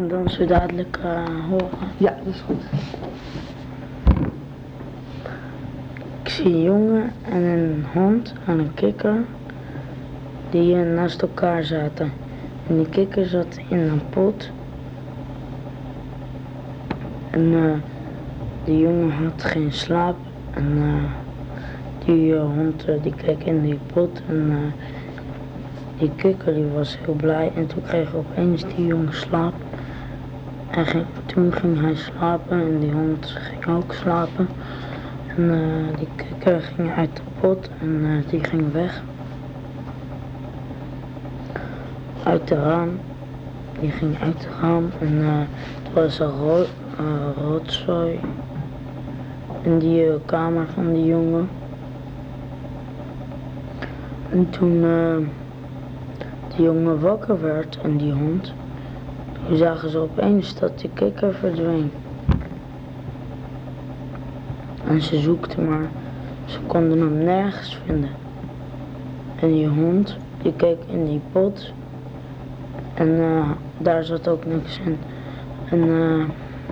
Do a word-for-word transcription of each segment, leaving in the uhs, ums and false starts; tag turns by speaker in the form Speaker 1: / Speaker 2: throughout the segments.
Speaker 1: gaan dan zo dadelijk uh, horen.
Speaker 2: Ja, dat is goed.
Speaker 1: Ik zie een jongen en een hond en een kikker die uh, naast elkaar zaten. En die kikker zat in een pot. En uh, die jongen had geen slaap. En uh, die uh, hond uh, die keek in die pot. En uh, die kikker die was heel blij. En toen kreeg opeens die jongen slaap. En ging, toen ging hij slapen en die hond ging ook slapen. En uh, die kikker ging uit de pot en uh, die ging weg. Uit de raam. Die ging uit de raam en uh, het was een ro uh, rotzooi in die uh, kamer van die jongen. En toen uh, die jongen wakker werd en die hond, toen zagen ze opeens dat die kikker verdween. En ze zoekten maar, ze konden hem nergens vinden. En die hond, die keek in die pot en uh, daar zat ook niks in. En, uh,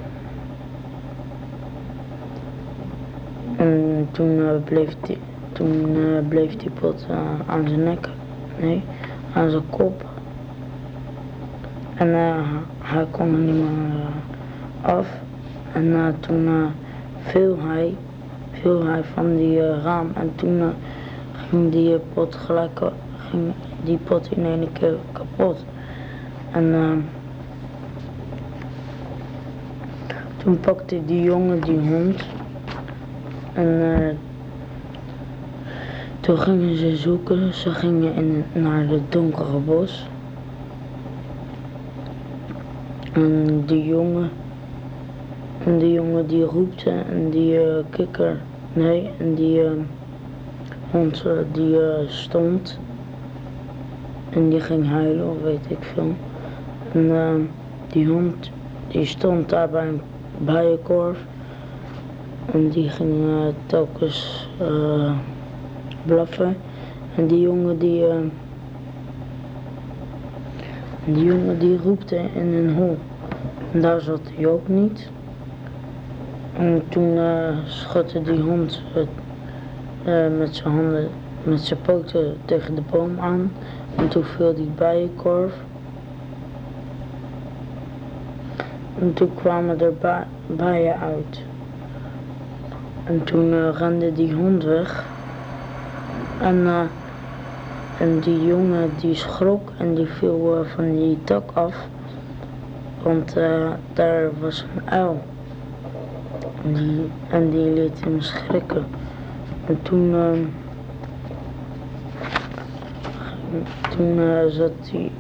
Speaker 1: en toen, uh, bleef, die, toen uh, bleef die pot uh, aan zijn nek, nee, aan zijn kop. En uh, hij kon er niet meer uh, af. En uh, toen uh, viel hij, viel hij van die uh, raam en toen uh, ging die uh, pot gelijk, ging die pot in één keer kapot. En uh, toen pakte die jongen die hond en uh, toen gingen ze zoeken, ze gingen in, naar het donkere bos. En die jongen, en die jongen die roepte en die uh, kikker, nee, en die uh, hond uh, die uh, stond en die ging huilen of weet ik veel. En uh, die hond die stond daar bij een bijenkorf en die ging uh, telkens uh, blaffen. En die jongen die, uh, die jongen die roepte in een hol. En daar zat hij ook niet. En toen uh, schotte die hond uh, uh, met zijn handen, met zijn poten tegen de boom aan. En toen viel die bijenkorf. En toen kwamen er ba bijen uit. En toen uh, rende die hond weg. En, uh, en die jongen die schrok en die viel uh, van die tak af. Want uh, daar was een uil. En die, en die liet hem schrikken. En toen, uh, toen uh, zat hij,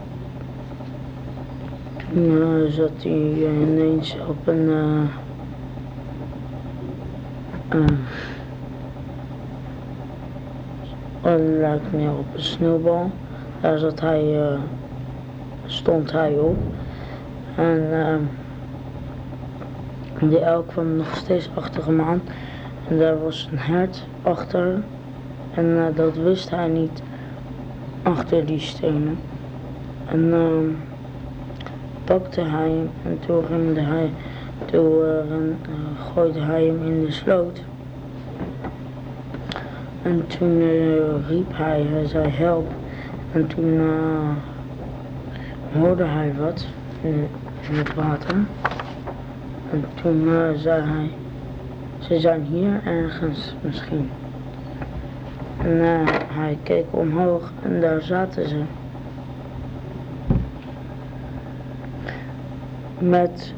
Speaker 1: toen uh, zat hij uh, ineens op een, uh, uh, het lijkt meer op een sneeuwbal. Daar zat hij, uh, stond hij op. En uh, die uil kwam nog steeds achter hem aan. En daar was een hert achter. En uh, dat wist hij niet. Achter die stenen. En uh, pakte hij hem. En toen, rende hij, toen uh, ren, uh, gooide hij hem in de sloot. En toen uh, riep hij, hij zei help. En toen uh, hoorde hij wat in, in het water. En toen uh, zei hij, ze zijn hier ergens misschien. En uh, hij keek omhoog en daar zaten ze. Met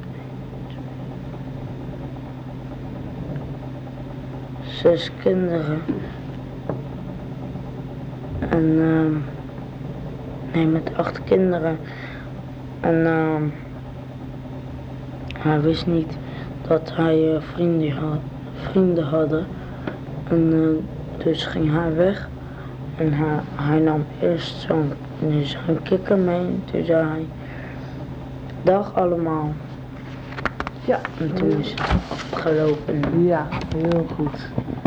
Speaker 1: zes kinderen. En uh, nee, met acht kinderen. En uh, hij wist niet dat hij uh, vrienden, had, vrienden hadden. En uh, dus ging hij weg. En hij, hij nam eerst zo'n zo'n kikker mee. Toen zei hij, dag allemaal.
Speaker 2: Ja.
Speaker 1: En toen is het afgelopen.
Speaker 2: Ja, heel goed.